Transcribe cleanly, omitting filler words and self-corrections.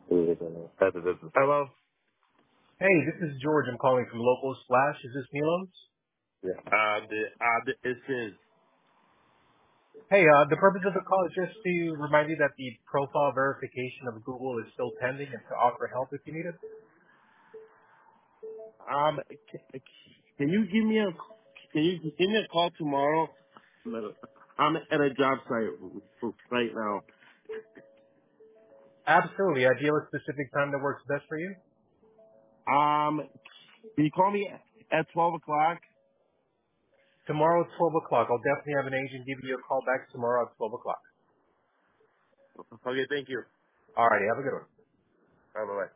Hello? Hey, this is George. I'm calling from Local Splash. Is this Milos? Yeah. It says, Hey, the purpose of the call is just to remind you that the profile verification of Google is still pending and to offer help if you need it. can you give me a, can you give me a call tomorrow? I'm at a job site right now. Absolutely. Do you have a specific time that works best for you? Can you call me at 12 o'clock? Tomorrow at 12 o'clock. I'll definitely have an agent give you a call back tomorrow at 12 o'clock. Okay, thank you. Alrighty, have a good one. Bye-bye.